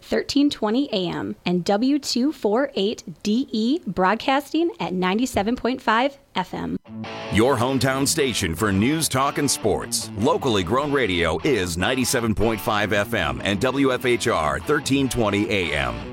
1320 AM, and W248DE broadcasting at 97.5 FM. Your hometown station for news, talk, and sports. Locally grown radio is 97.5 FM and WFHR 1320 AM.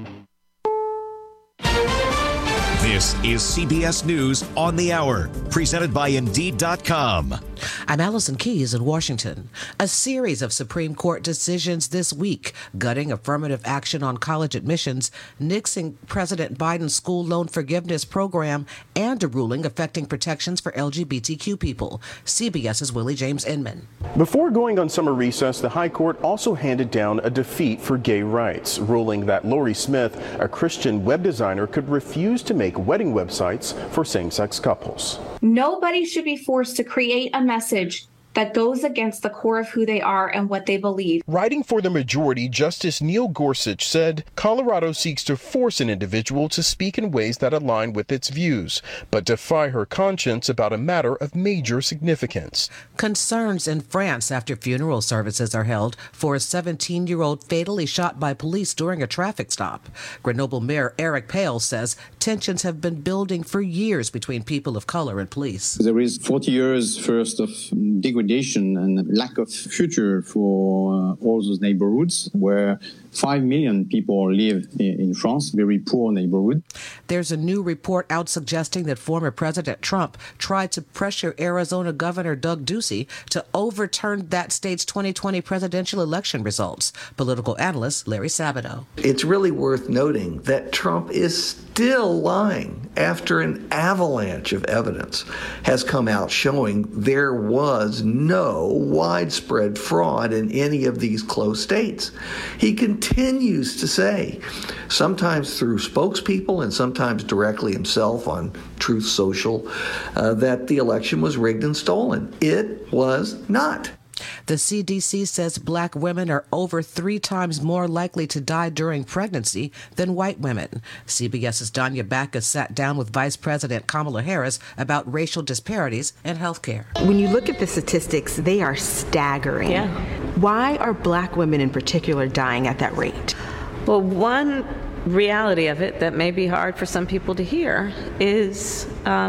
This is CBS News on the Hour, presented by Indeed.com. I'm Allison Keyes in Washington. A series of Supreme Court decisions this week gutting affirmative action on college admissions, nixing President Biden's school loan forgiveness program, and a ruling affecting protections for LGBTQ people. CBS's Willie James Inman. Before going on summer recess, the High Court also handed down a defeat for gay rights, ruling that Lori Smith, a Christian web designer, could refuse to make wedding websites for same-sex couples. Nobody should be forced to create a message that goes against the core of who they are and what they believe. Writing for the majority, Justice Neil Gorsuch said Colorado seeks to force an individual to speak in ways that align with its views, but defy her conscience about a matter of major significance. Concerns in France after funeral services are held for a 17-year-old fatally shot by police during a traffic stop. Grenoble Mayor Eric Pale says tensions have been building for years between people of color and police. There is 40 years first of degradation and lack of future for all those neighborhoods where 5 million people live in France, very poor neighborhood. There's a new report out suggesting that former President Trump tried to pressure Arizona Governor Doug Ducey to overturn that state's 2020 presidential election results. Political analyst Larry Sabato. It's really worth noting that Trump is still lying after an avalanche of evidence has come out showing there was no widespread fraud in any of these close states. He continues to say, sometimes through spokespeople and sometimes directly himself on Truth Social, that the election was rigged and stolen. It was not. The CDC says black women are over 3 times more likely to die during pregnancy than white women. CBS's Danya Backus sat down with Vice President Kamala Harris about racial disparities in healthcare. When you look at the statistics, they are staggering. Yeah. Why are black women in particular dying at that rate? Well, one reality of it that may be hard for some people to hear is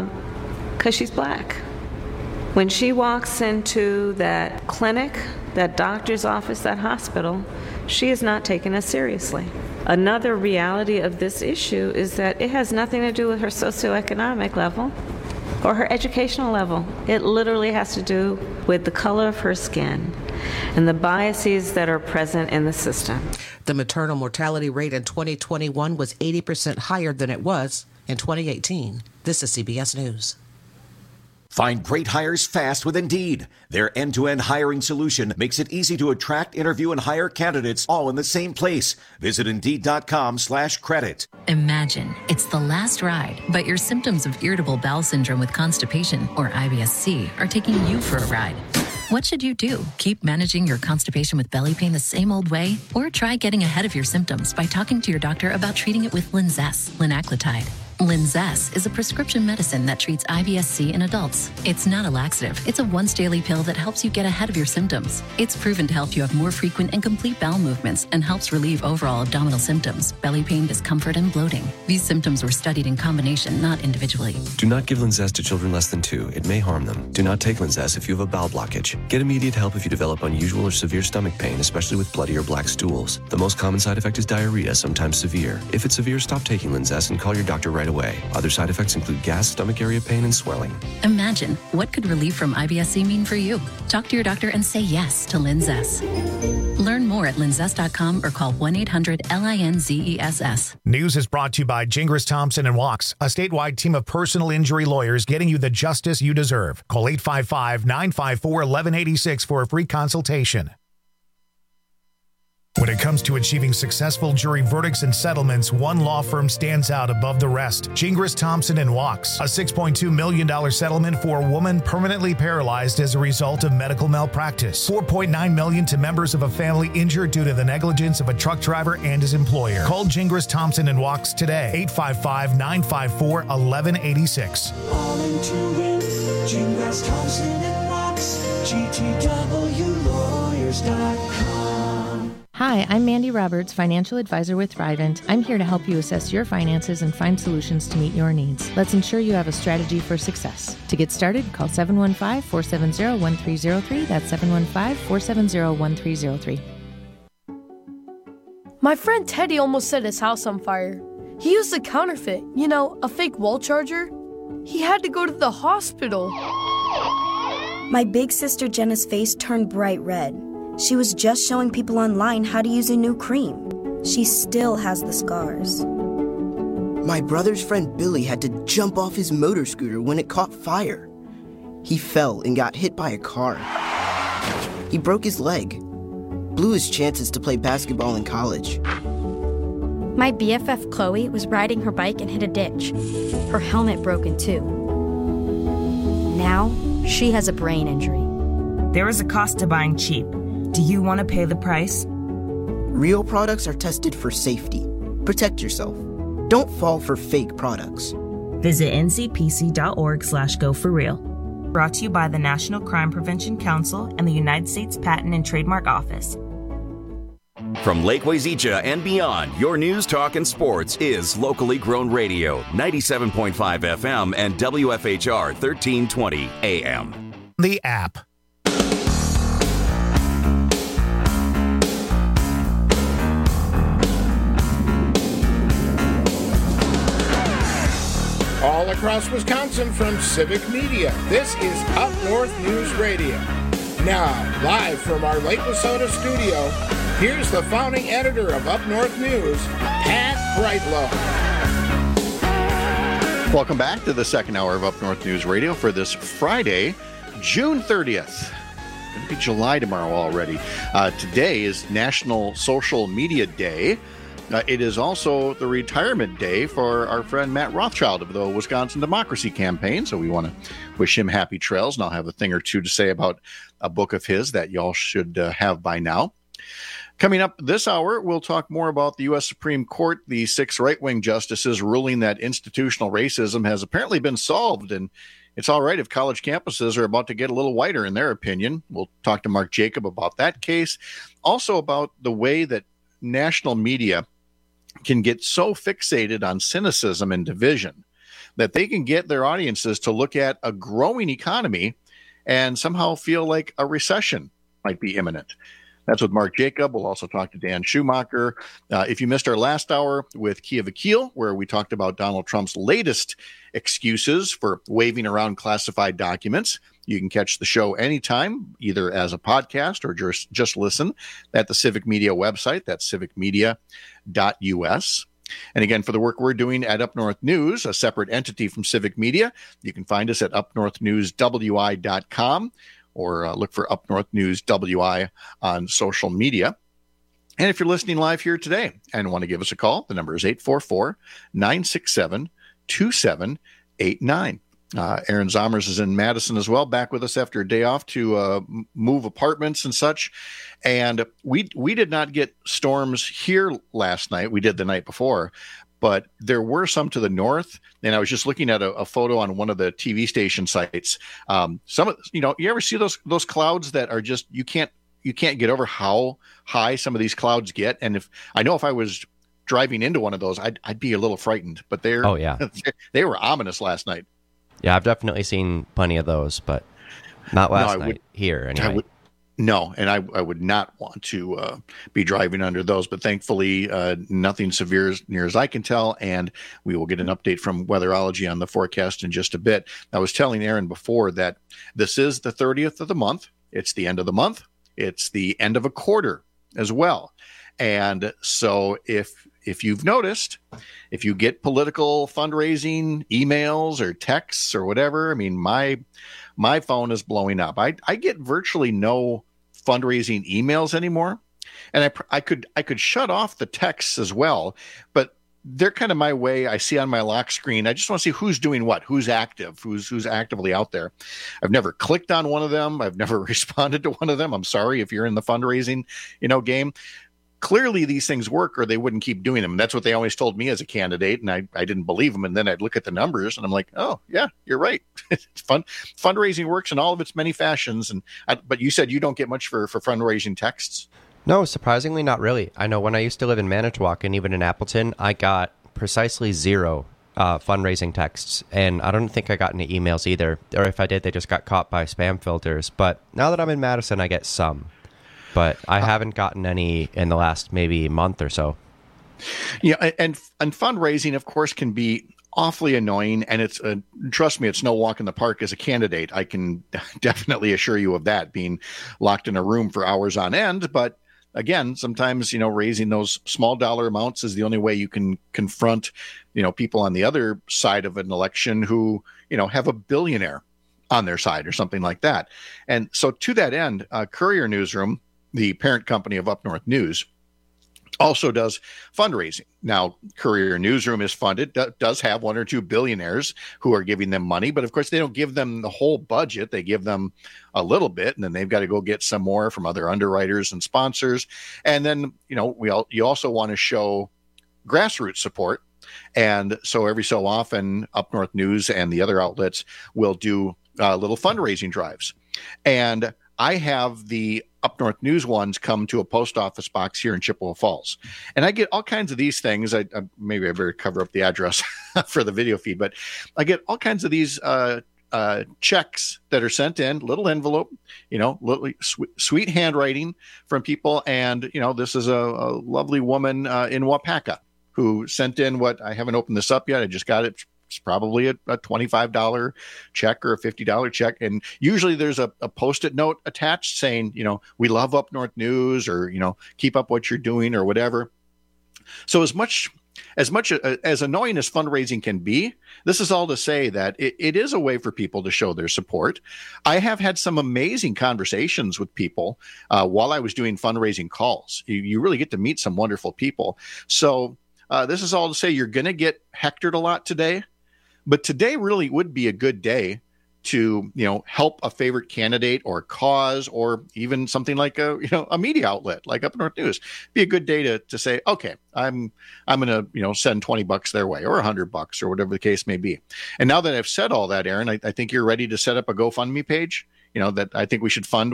because she's black. When she walks into that clinic, that doctor's office, that hospital, she is not taken as seriously. Another reality of this issue is that it has nothing to do with her socioeconomic level or her educational level. It literally has to do with the color of her skin and the biases that are present in the system. The maternal mortality rate in 2021 was 80% higher than it was in 2018. This is CBS News. Find great hires fast with Indeed. Their end-to-end hiring solution makes it easy to attract, interview, and hire candidates all in the same place. Visit Indeed.com/credit. Imagine it's the last ride, but your symptoms of irritable bowel syndrome with constipation, or IBS-C, are taking you for a ride. What should you do? Keep managing your constipation with belly pain the same old way? Or try getting ahead of your symptoms by talking to your doctor about treating it with Linzess, linaclotide. Linzess is a prescription medicine that treats IBS-C in adults. It's not a laxative. It's a once-daily pill that helps you get ahead of your symptoms. It's proven to help you have more frequent and complete bowel movements and helps relieve overall abdominal symptoms, belly pain, discomfort, and bloating. These symptoms were studied in combination, not individually. Do not give Linzess to children less than 2. It may harm them. Do not take Linzess if you have a bowel blockage. Get immediate help if you develop unusual or severe stomach pain, especially with bloody or black stools. The most common side effect is diarrhea, sometimes severe. If it's severe, stop taking Linzess and call your doctor right away. Other side effects include gas, stomach area pain, and swelling. Imagine, what could relief from IBS-C mean for you? Talk to your doctor and say yes to Linzess. Learn more at linzess.com or call 1-800-LINZESS. News is brought to you by Gingras Thompson and Wachs, a statewide team of personal injury lawyers getting you the justice you deserve. Call 855-954-1186 for a free consultation. When it comes to achieving successful jury verdicts and settlements, one law firm stands out above the rest. Gingras Thompson and Wachs, a $6.2 million settlement for a woman permanently paralyzed as a result of medical malpractice. $4.9 million to members of a family injured due to the negligence of a truck driver and his employer. Call Gingras Thompson and Wachs today, 855-954-1186. All into it, Gingras Thompson and Wachs, GTWlawyers.com. Hi, I'm Mandy Roberts, financial advisor with Thrivent. I'm here to help you assess your finances and find solutions to meet your needs. Let's ensure you have a strategy for success. To get started, call 715-470-1303. That's 715-470-1303. My friend Teddy almost set his house on fire. He used a counterfeit, a fake wall charger. He had to go to the hospital. My big sister Jenna's face turned bright red. She was just showing people online how to use a new cream. She still has the scars. My brother's friend Billy had to jump off his motor scooter when it caught fire. He fell and got hit by a car. He broke his leg, blew his chances to play basketball in college. My BFF Chloe was riding her bike and hit a ditch. Her helmet broken too. Now, she has a brain injury. There is a cost to buying cheap. Do you want to pay the price? Real products are tested for safety. Protect yourself. Don't fall for fake products. Visit ncpc.org/go4real. Brought to you by the National Crime Prevention Council and the United States Patent and Trademark Office. From Lake Wazeecha and beyond, your news, talk, and sports is locally grown radio, 97.5 FM and WFHR 1320 AM. The app. All across Wisconsin from Civic Media, this is Up North News Radio. Now, live from our Lake Wissota studio, here's the founding editor of Up North News, Pat Brightlow. Welcome back to the second hour of Up North News Radio for this Friday, June 30th. Going to be July tomorrow already. Today is National Social Media Day. It is also the retirement day for our friend Matt Rothschild of the Wisconsin Democracy Campaign. So we want to wish him happy trails, and I'll have a thing or two to say about a book of his that y'all should have by now. Coming up this hour, we'll talk more about the U.S. Supreme Court, the 6 right-wing justices ruling that institutional racism has apparently been solved, and it's all right if college campuses are about to get a little whiter in their opinion. We'll talk to Mark Jacob about that case. Also about the way that national media can get so fixated on cynicism and division that they can get their audiences to look at a growing economy and somehow feel like a recession might be imminent. That's with Mark Jacob. We'll also talk to Dan Schumacher. If you missed our last hour with Kia Vakil, where we talked about Donald Trump's latest excuses for waving around classified documents, you can catch the show anytime, either as a podcast or just listen at the Civic Media website. That's civicmedia.us. And again, for the work we're doing at Up North News, a separate entity from Civic Media, you can find us at upnorthnewswi.com or look for Up North News WI on social media. And if you're listening live here today and want to give us a call, the number is 844-967-2789. Aaron Zomers is in Madison as well, back with us after a day off to move apartments and such. And we did not get storms here last night. We did the night before, but there were some to the north. And I was just looking at a photo on one of the TV station sites. Some of, you ever see those clouds that are just, you can't get over how high some of these clouds get. And if I was driving into one of those, I'd be a little frightened, but they were ominous last night. Yeah, I've definitely seen plenty of those, but not last night here anyway. I would not want to be driving under those, but thankfully nothing severe as near as I can tell, and we will get an update from Weatherology on the forecast in just a bit. I was telling Aaron before that this is the 30th of the month. It's the end of the month. It's the end of a quarter as well. And so if you've noticed, if you get political fundraising emails or texts or whatever, I mean, my phone is blowing up. I get virtually no fundraising emails anymore. And I could shut off the texts as well, but they're kind of my way. I see on my lock screen, I just want to see who's doing what, who's active, who's actively out there. I've never clicked on one of them. I've never responded to one of them. I'm sorry if you're in the fundraising, game. Clearly these things work or they wouldn't keep doing them. And that's what they always told me as a candidate. And I didn't believe them. And then I'd look at the numbers and I'm like, oh yeah, you're right. It's fun. Fundraising works in all of its many fashions. But you said you don't get much for fundraising texts. No, surprisingly not really. I know when I used to live in Manitowoc and even in Appleton, I got precisely 0 fundraising texts, and I don't think I got any emails either, or if I did, they just got caught by spam filters. But now that I'm in Madison, I get some, but I haven't gotten any in the last maybe month or so. Yeah, and fundraising, of course, can be awfully annoying, and it's trust me, it's no walk in the park as a candidate. I can definitely assure you of that, being locked in a room for hours on end. But again, sometimes, raising those small dollar amounts is the only way you can confront, people on the other side of an election who, have a billionaire on their side or something like that. And so to that end, Courier Newsroom, the parent company of Up North News, also does fundraising. Now, Courier Newsroom is funded, does have 1 or 2 billionaires who are giving them money, but of course they don't give them the whole budget. They give them a little bit, and then they've got to go get some more from other underwriters and sponsors. And then, you also want to show grassroots support. And so every so often, Up North News and the other outlets will do little fundraising drives. And I have the Up North News ones come to a post office box here in Chippewa Falls. And I get all kinds of these things. Maybe I better cover up the address for the video feed, but I get all kinds of these checks that are sent in, little envelope, little sweet handwriting from people. And, this is a lovely woman in Wapaka who sent in what, I haven't opened this up yet. I just got it. It's probably a $25 check or a $50 check. And usually there's a Post-it note attached saying, we love Up North News, or, keep up what you're doing or whatever. So as much as annoying as fundraising can be, this is all to say that it is a way for people to show their support. I have had some amazing conversations with people while I was doing fundraising calls. You really get to meet some wonderful people. So this is all to say you're going to get hectored a lot today. But today really would be a good day to, help a favorite candidate or cause, or even something like a media outlet like Up North News. Be a good day to say, okay, I'm going to, send $20 their way, or $100, or whatever the case may be. And now that I've said all that, Aaron, I think you're ready to set up a GoFundMe page. That I think we should fund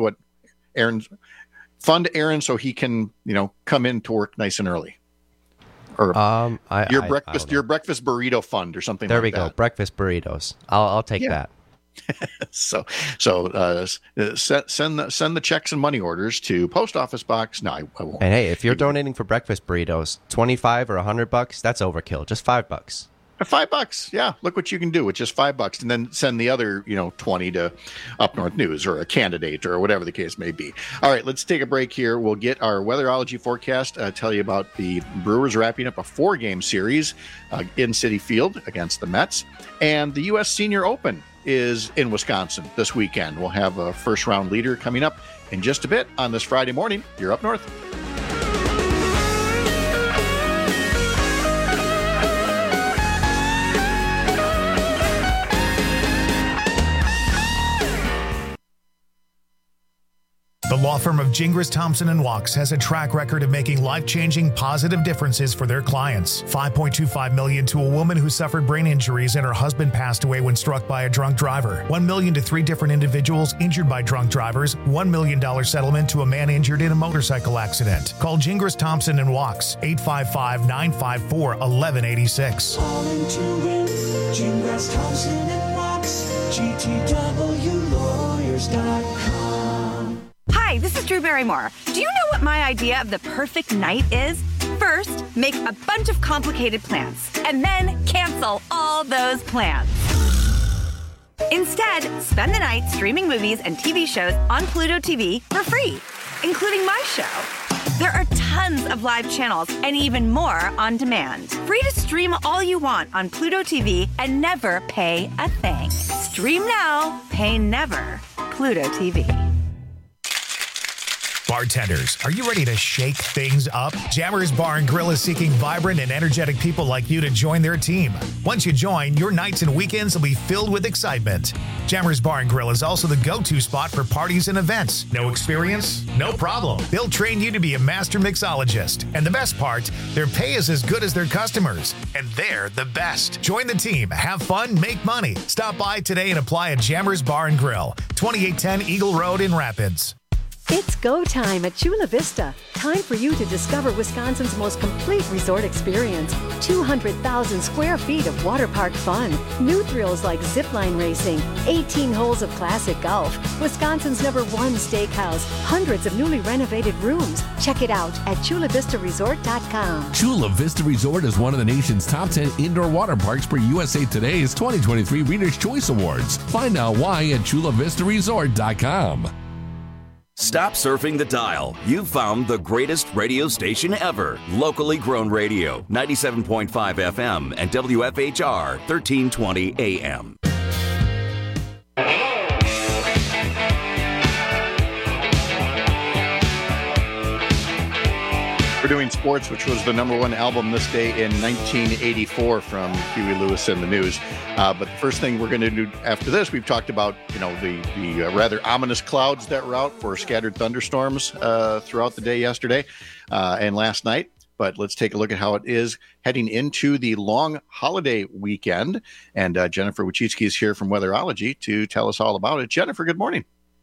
Aaron so he can, come in to work nice and early. Or your breakfast burrito fund or something. There like we that. go. Breakfast burritos. I'll take that. So send the checks and money orders to post office box. No, I won't. And hey, if you're donating for breakfast burritos, $25 or $100, that's overkill. Just $5. $5. Yeah. Look what you can do with just $5, and then send the other, 20 to Up North News or a candidate or whatever the case may be. All right, let's take a break here. We'll get our weatherology forecast, tell you about the Brewers wrapping up a 4-game series in Citi Field against the Mets, and the U.S. Senior Open is in Wisconsin this weekend. We'll have a first round leader coming up in just a bit on this Friday morning. You're Up North. The law firm of Gingras, Thompson & Walks has a track record of making life-changing positive differences for their clients. $5.25 million to a woman who suffered brain injuries and her husband passed away when struck by a drunk driver. $1 million to 3 different individuals injured by drunk drivers. $1 million settlement to a man injured in a motorcycle accident. Call Gingras, Thompson & Walks, 855-954-1186. Calling to win, Gingras, Thompson & Walks, GTWlawyers.com. Hi, this is Drew Barrymore. Do you know what my idea of the perfect night is? First, make a bunch of complicated plans, and then cancel all those plans. Instead, spend the night streaming movies and TV shows on Pluto TV for free, including my show. There are tons of live channels and even more on demand. Free to stream all you want on Pluto TV and never pay a thing. Stream now, pay never. Pluto TV. Bartenders, are you ready to shake things up? Jammers Bar & Grill is seeking vibrant and energetic people like you to join their team. Once you join, your nights and weekends will be filled with excitement. Jammers Bar & Grill is also the go-to spot for parties and events. No experience? No problem. They'll train you to be a master mixologist. And the best part, their pay is as good as their customers. And they're the best. Join the team, have fun, make money. Stop by today and apply at Jammers Bar & Grill, 2810 Eagle Road in Rapids. It's go time at Chula Vista. Time for you to discover Wisconsin's most complete resort experience. 200,000 square feet of water park fun. New thrills like zipline racing. 18 holes of classic golf. Wisconsin's #1 steakhouse. Hundreds of newly renovated rooms. Check it out at ChulaVistaResort.com. Chula Vista Resort is one of the nation's top 10 indoor water parks for USA Today's 2023 Reader's Choice Awards. Find out why at ChulaVistaResort.com. Stop surfing the dial. You've found the greatest radio station ever. Locally grown radio, 97.5 FM and WFHR, 1320 AM. We're doing Sports, which was the #1 album this day in 1984 from Huey Lewis and the News. But the first thing we're going to do after this, we've talked about, the rather ominous clouds that were out for scattered thunderstorms throughout the day yesterday and last night. But let's take a look at how it is heading into the long holiday weekend. And Jennifer Wachitsky is here from Weatherology to tell us all about it. Jennifer, good morning.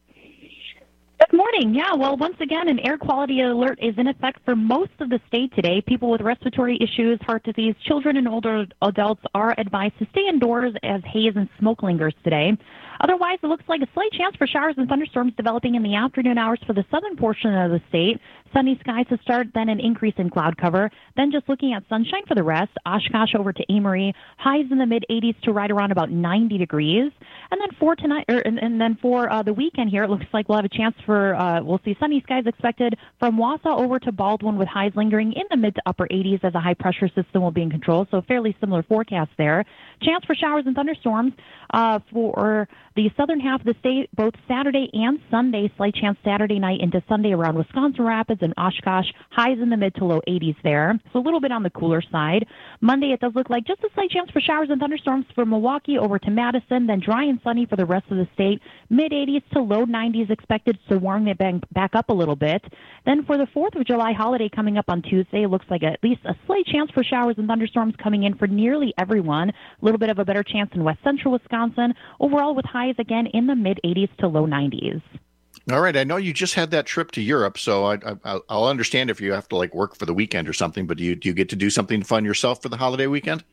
Good morning. Yeah, well, once again, an air quality alert is in effect for most of the state today. People with respiratory issues, heart disease, children, and older adults are advised to stay indoors as haze and smoke lingers today. Otherwise, it looks like a slight chance for showers and thunderstorms developing in the afternoon hours for the southern portion of the state. Sunny skies to start, then an increase in cloud cover. Then just looking at sunshine for the rest. Oshkosh over to Amory, highs in the mid-80s to right around about 90 degrees. And then for tonight, and then for the weekend here, it looks like we'll have a chance for we'll see sunny skies expected from Wausau over to Baldwin with highs lingering in the mid to upper 80s as a high pressure system will be in control. So fairly similar forecast there. Chance for showers and thunderstorms for the southern half of the state, both Saturday and Sunday. Slight chance Saturday night into Sunday around Wisconsin Rapids and Oshkosh. Highs in the mid to low 80s there. So a little bit on the cooler side. Monday, it does look like just a slight chance for showers and thunderstorms from Milwaukee over to Madison, then dry and sunny for the rest of the state. Mid 80s to low 90s expected, so warming it back up a little bit. Then for the 4th of July holiday coming up on Tuesday, it looks like at least a slight chance for showers and thunderstorms coming in for nearly everyone. A little bit of a better chance in west central Wisconsin. Overall with highs again in the mid 80s to low 90s. All right. I know you just had that trip to Europe, so I'll understand if you have to work for the weekend or something, but do you get to do something fun yourself for the holiday weekend?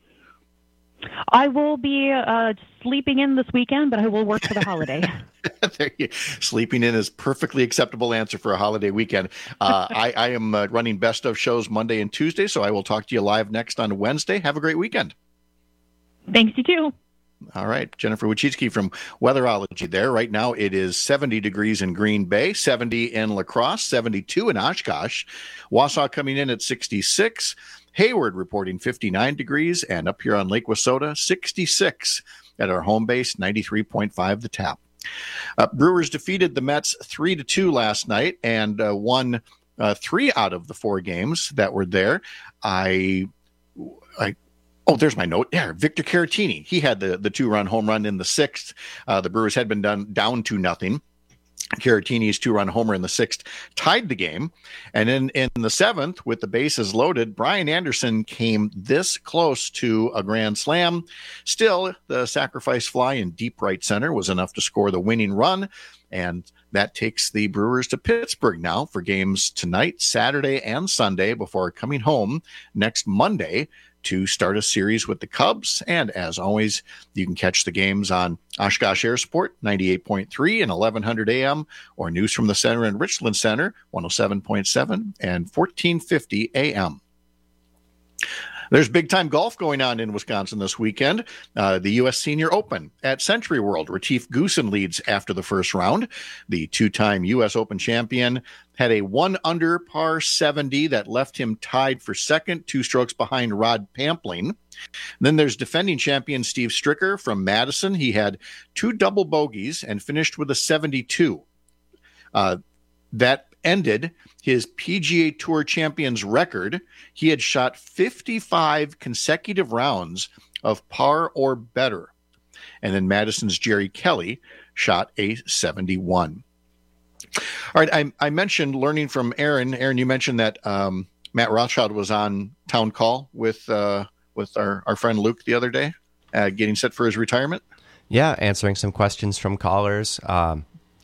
I will be sleeping in this weekend, but I will work for the holiday. Sleeping in is perfectly acceptable answer for a holiday weekend. I am running best of shows Monday and Tuesday, so I will talk to you live next on Wednesday. Have a great weekend. Thanks, you too. All right. Jennifer Wachitsky from Weatherology there. Right now it is 70 degrees in Green Bay, 70 in La Crosse, 72 in Oshkosh. Wausau coming in at 66. Hayward reporting 59 degrees, and up here on Lake Wissota, 66 at our home base, 93.5 the Tap. Brewers defeated the Mets 3-2 last night and won 3 out of the 4 games that were there. Oh, there's my note. Yeah, Victor Caratini. He had the 2-run home run in the 6th. The Brewers had been down 2-0. Caratini's 2-run homer in the 6th tied the game. And then in the 7th, with the bases loaded, Brian Anderson came this close to a grand slam. Still, the sacrifice fly in deep right center was enough to score the winning run. And that takes the Brewers to Pittsburgh now for games tonight, Saturday, and Sunday before coming home next Monday to start a series with the Cubs. And as always, you can catch the games on Oshkosh Air Support 98.3 and 1100 AM, or News from the Center and Richland Center 107.7 and 1450 AM. There's big-time golf going on in Wisconsin this weekend. The U.S. Senior Open at Century World. Retief Goosen leads after the first round. The 2-time U.S. Open champion had a 1-under par 70 that left him tied for second, 2 strokes behind Rod Pampling. Then there's defending champion Steve Stricker from Madison. He had 2 double bogeys and finished with a 72. That ended his PGA Tour champion's record. He had shot 55 consecutive rounds of par or better. And then Madison's Jerry Kelly shot a 71. All right, I mentioned learning from Aaron. Aaron, you mentioned that Matt Rothschild was on Town Call with our friend Luke the other day, getting set for his retirement. Yeah, answering some questions from callers.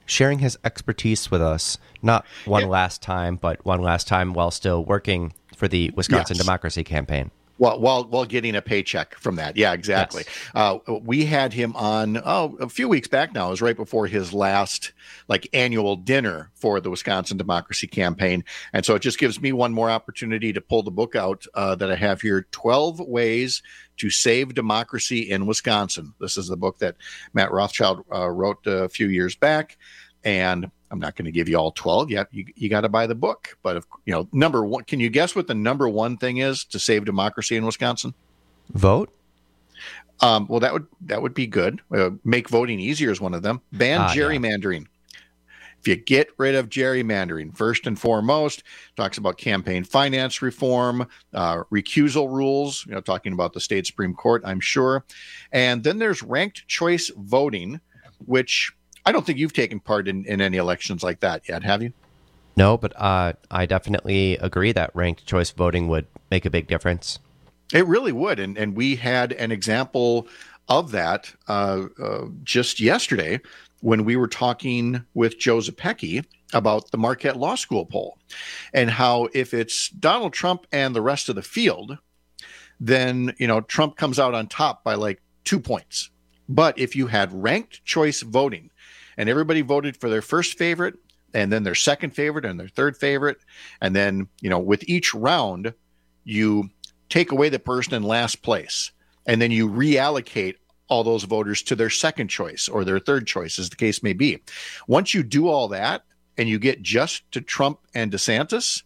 sharing his expertise with us, not last time, but one last time while still working for the Wisconsin Democracy Campaign. While getting a paycheck from that. Yeah, exactly. Yes. We had him on a few weeks back now. It was right before his last annual dinner for the Wisconsin Democracy Campaign. And so it just gives me one more opportunity to pull the book out that I have here, 12 Ways to Save Democracy in Wisconsin. This is the book that Matt Rothschild wrote a few years back. And I'm not going to give you all 12 yet. You got to buy the book. But, number one, can you guess what the number one thing is to save democracy in Wisconsin? Vote? Well, that would be good. Make voting easier is one of them. Ban gerrymandering. Yeah. If you get rid of gerrymandering, first and foremost, talks about campaign finance reform, recusal rules, talking about the state Supreme Court, I'm sure. And then there's ranked choice voting, which I don't think you've taken part in any elections like that yet, have you? No, but I definitely agree that ranked choice voting would make a big difference. It really would. And we had an example of that just yesterday when we were talking with Joe Zepecki about the Marquette Law School poll and how if it's Donald Trump and the rest of the field, then, Trump comes out on top by 2 points. But if you had ranked choice voting, and everybody voted for their first favorite and then their second favorite and their third favorite. And then, with each round, you take away the person in last place and then you reallocate all those voters to their second choice or their third choice, as the case may be. Once you do all that and you get just to Trump and DeSantis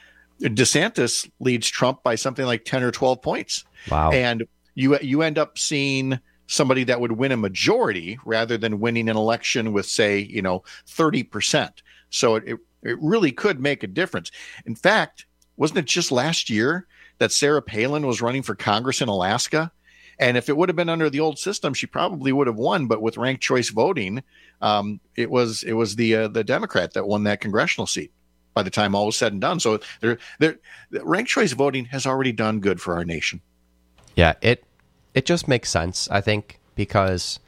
leads Trump by something like 10 or 12 points. Wow. And you end up seeing somebody that would win a majority rather than winning an election with, say, 30%. So it really could make a difference. In fact, wasn't it just last year that Sarah Palin was running for Congress in Alaska? And if it would have been under the old system, she probably would have won. But with ranked choice voting, it was the Democrat that won that congressional seat by the time all was said and done. So ranked choice voting has already done good for our nation. Yeah, it just makes sense, I think, because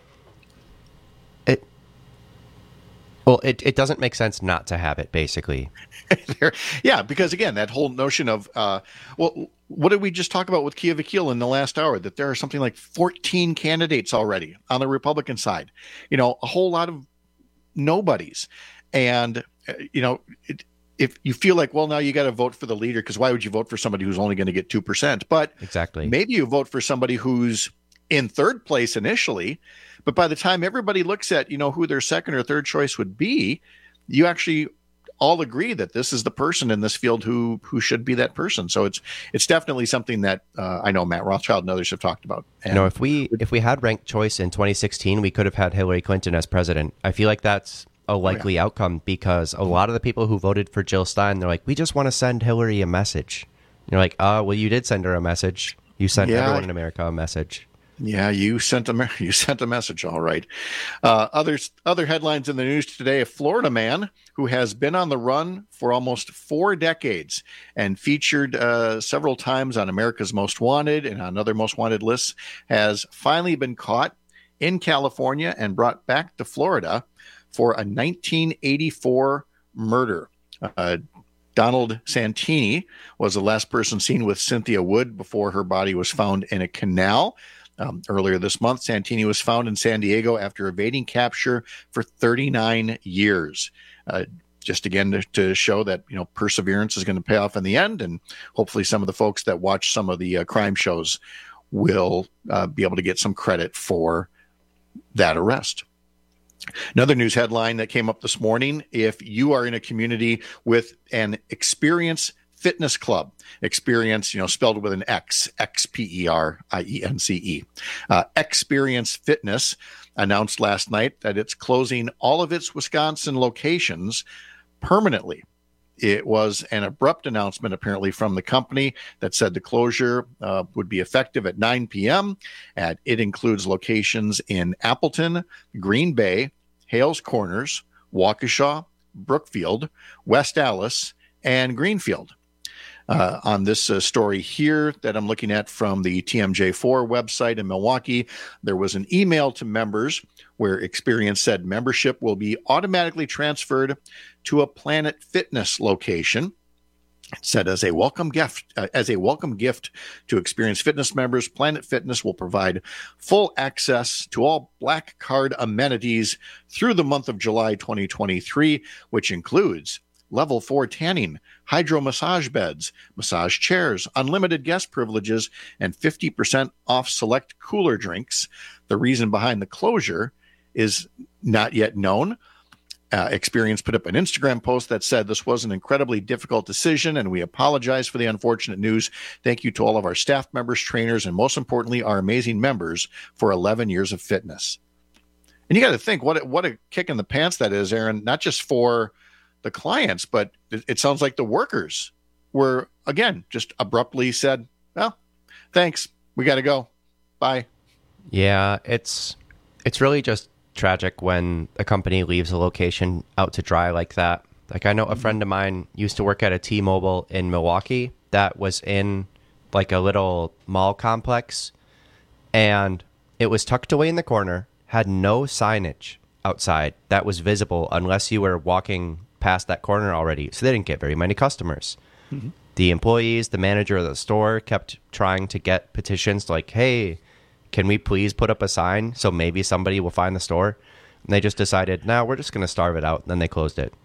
it doesn't make sense not to have it, basically. Yeah, because again, that whole notion of, what did we just talk about with Kia Vakil in the last hour? That there are something like 14 candidates already on the Republican side, a whole lot of nobodies. And, if you feel like, well, now you got to vote for the leader, because why would you vote for somebody who's only going to get 2%? But exactly, maybe you vote for somebody who's in third place initially, but by the time everybody looks at, who their second or third choice would be, you actually all agree that this is the person in this field who should be that person. So it's definitely something that I know Matt Rothschild and others have talked about. And if we had ranked choice in 2016, we could have had Hillary Clinton as president. I feel like that's a likely outcome because a lot of the people who voted for Jill Stein, they're like, we just want to send Hillary a message. And you're like, well, you did send her a message. You sent everyone in America a message. Yeah, you sent a message, all right. Other headlines in the news today: a Florida man who has been on the run for almost 4 decades and featured several times on America's Most Wanted and on other Most Wanted lists has finally been caught in California and brought back to Florida for a 1984 murder. Donald Santini was the last person seen with Cynthia Wood before her body was found in a canal. Earlier this month, Santini was found in San Diego after evading capture for 39 years. Just again to show that perseverance is going to pay off in the end, and hopefully some of the folks that watch some of the crime shows will be able to get some credit for that arrest. Another news headline that came up this morning: if you are in a community with an Experience Fitness Club, Experience, spelled with an X, Xperience, Experience Fitness announced last night that it's closing all of its Wisconsin locations permanently. It was an abrupt announcement, apparently, from the company that said the closure would be effective at 9 p.m. And it includes locations in Appleton, Green Bay, Hales Corners, Waukesha, Brookfield, West Allis, and Greenfield. On this story here that I'm looking at from the TMJ4 website in Milwaukee, there was an email to members where Experian said membership will be automatically transferred to a Planet Fitness location. It said, as a welcome gift to Experience Fitness members, Planet Fitness will provide full access to all Black Card amenities through the month of July 2023, which includes level 4 tanning, hydro massage beds, massage chairs, unlimited guest privileges, and 50% off select cooler drinks. The reason behind the closure is not yet known. Experience put up an Instagram post that said this was an incredibly difficult decision, and we apologize for the unfortunate news. Thank you to all of our staff members, trainers, and most importantly, our amazing members for 11 years of fitness. And you got to think what a kick in the pants that is, Aaron, not just for the clients, but it sounds like the workers were, again, just abruptly said, well, thanks, we got to go. Bye. Yeah, it's really just tragic when a company leaves a location out to dry like that. Like, I know a friend of mine used to work at a T-Mobile in Milwaukee that was in like a little mall complex, and it was tucked away in the corner, had no signage outside that was visible unless you were walking past that corner already. So they didn't get very many customers. Mm-hmm. The employees, the manager of the store kept trying to get petitions like, hey, can we please put up a sign so maybe somebody will find the store? And they just decided, no, we're just going to starve it out. And then they closed it.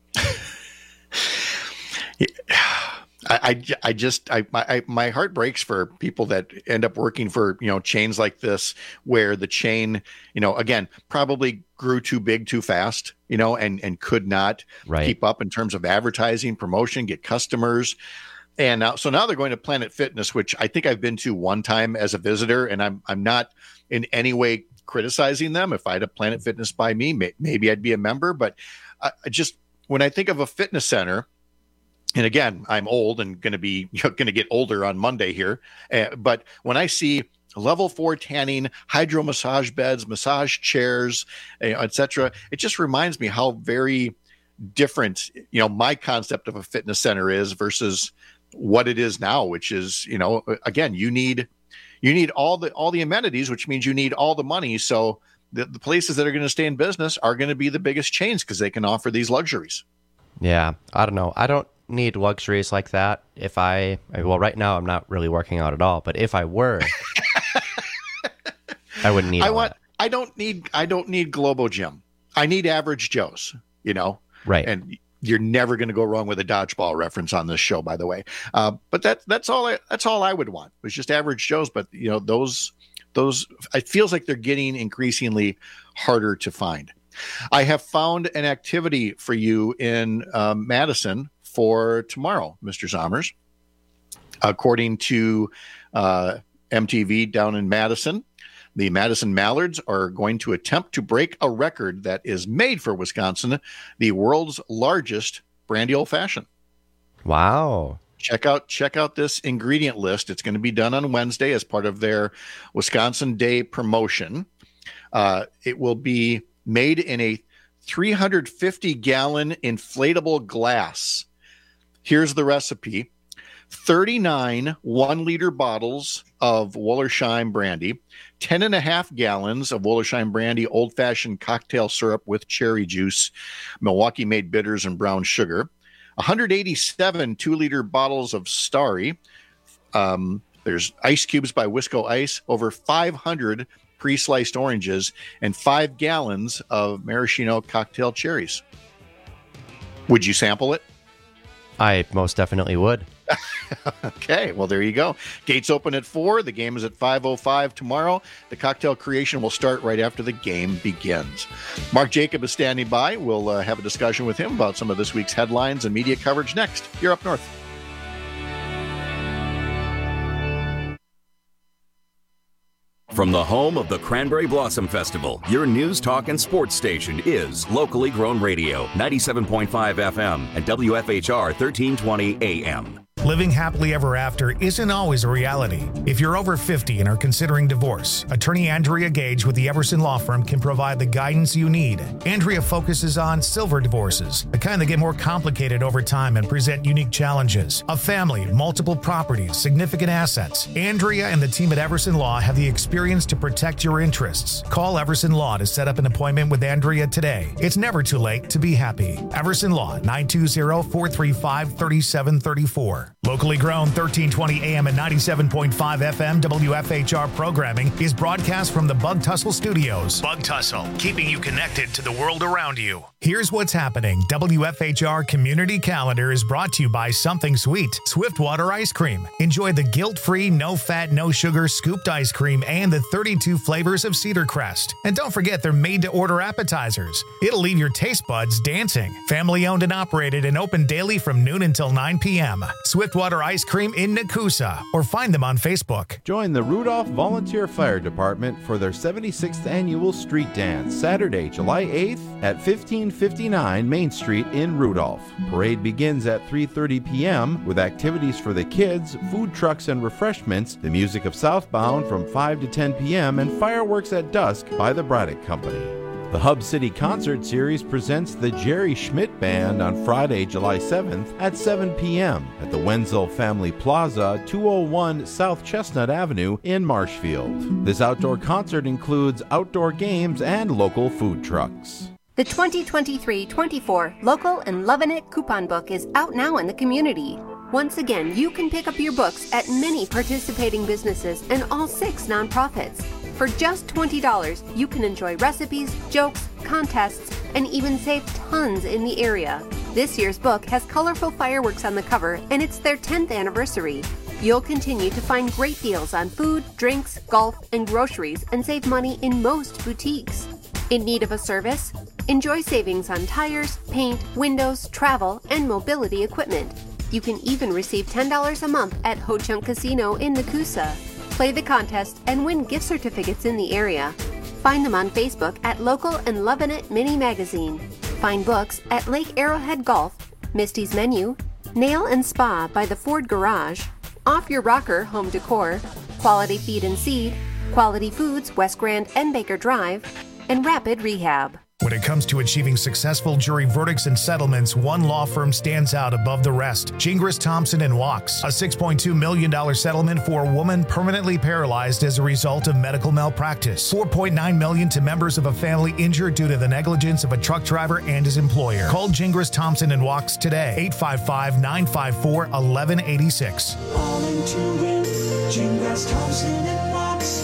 My heart breaks for people that end up working for, chains like this, where the chain, again, probably grew too big too fast, and could not keep up in terms of advertising, promotion, get customers. And so now they're going to Planet Fitness, which I think I've been to one time as a visitor, and I'm not in any way criticizing them. If I had a Planet Fitness by me, maybe I'd be a member. But when I think of a fitness center, and again, I'm old and going to get older on Monday here. But when I see level 4 tanning, hydro massage beds, massage chairs, etc., it just reminds me how very different, my concept of a fitness center is versus what it is now, which is, again, you need all the amenities, which means you need all the money. So the places that are going to stay in business are going to be the biggest chains because they can offer these luxuries. Yeah, I don't know. I don't need luxuries like that. Right now I'm not really working out at all, but if I were, I wouldn't need I don't need Globo Gym. I need Average Joe's, Right. And you're never going to go wrong with a dodgeball reference on this show, by the way. But that's all I would want, was just Average Joe's. But those it feels like they're getting increasingly harder to find. I have found an activity for you in Madison for tomorrow, Mr. Zommers. According to MTV down in Madison, the Madison Mallards are going to attempt to break a record that is made for Wisconsin, the world's largest brandy old fashioned. Wow. Check out this ingredient list. It's going to be done on Wednesday as part of their Wisconsin Day promotion. It will be made in a 350-gallon inflatable glass. Here's the recipe. 39 1-liter bottles of Wollersheim brandy, 10.5 gallons of Wollersheim brandy old-fashioned cocktail syrup with cherry juice, Milwaukee-made bitters, and brown sugar, 187 2-liter bottles of Starry. There's ice cubes by Wisco Ice, over 500 pre-sliced oranges, and 5 gallons of maraschino cocktail cherries. Would you sample it? I most definitely would. Okay, well, there you go. Gates open at 4. The game is at 5:05 tomorrow. The cocktail creation will start right after the game begins. Mark Jacob is standing by. We'll have a discussion with him about some of this week's headlines and media coverage next. You're Up North. From the home of the Cranberry Blossom Festival, your news, talk, and sports station is Locally Grown Radio, 97.5 FM and WFHR 1320 AM. Living happily ever after isn't always a reality. If you're over 50 and are considering divorce, attorney Andrea Gage with the Everson Law Firm can provide the guidance you need. Andrea focuses on silver divorces, the kind that get more complicated over time and present unique challenges. A family, multiple properties, significant assets. Andrea and the team at Everson Law have the experience to protect your interests. Call Everson Law to set up an appointment with Andrea today. It's never too late to be happy. Everson Law, 920-435-3734. Locally grown 1320 AM and 97.5 FM WFHR programming is broadcast from the Bug Tussle Studios. Bug Tussle, keeping you connected to the world around you. Here's what's happening. WFHR Community Calendar is brought to you by Something Sweet, Swiftwater Ice Cream. Enjoy the guilt-free, no-fat, no-sugar scooped ice cream and the 32 flavors of Cedar Crest. And don't forget they're made-to-order appetizers. It'll leave your taste buds dancing. Family-owned and operated and open daily from noon until 9 p.m. Swiftwater Ice Cream in Nakusa, or find them on Facebook. Join the Rudolph Volunteer Fire Department for their 76th annual street dance, Saturday, July 8th at 1559 Main Street in Rudolph. Parade begins at 3:30 p.m. with activities for the kids, food trucks and refreshments, the music of Southbound from 5 to 10 p.m., and fireworks at dusk by the Braddock Company. The Hub City Concert Series presents the Jerry Schmidt Band on Friday, July 7th at 7 p.m. at the Wenzel Family Plaza, 201 South Chestnut Avenue in Marshfield. This outdoor concert includes outdoor games and local food trucks. The 2023-24 Local and Lovin' It coupon book is out now in the community. Once again, you can pick up your books at many participating businesses and all 6 nonprofits. For just $20, you can enjoy recipes, jokes, contests, and even save tons in the area. This year's book has colorful fireworks on the cover, and it's their 10th anniversary. You'll continue to find great deals on food, drinks, golf, and groceries, and save money in most boutiques. In need of a service? Enjoy savings on tires, paint, windows, travel, and mobility equipment. You can even receive $10 a month at Ho Chunk Casino in Nakusa. Play the contest and win gift certificates in the area. Find them on Facebook at Local and Lovin' It Mini Magazine. Find books at Lake Arrowhead Golf, Misty's Menu, Nail and Spa by the Ford Garage, Off Your Rocker Home Decor, Quality Feed and Seed, Quality Foods West Grand and Baker Drive, and Rapid Rehab. When it comes to achieving successful jury verdicts and settlements, one law firm stands out above the rest. Gingras, Thompson & Wachs. A $6.2 million settlement for a woman permanently paralyzed as a result of medical malpractice. $4.9 million to members of a family injured due to the negligence of a truck driver and his employer. Call Gingras, Thompson & Wachs today. 855-954-1186. All into it. Gingras, Thompson & Wachs.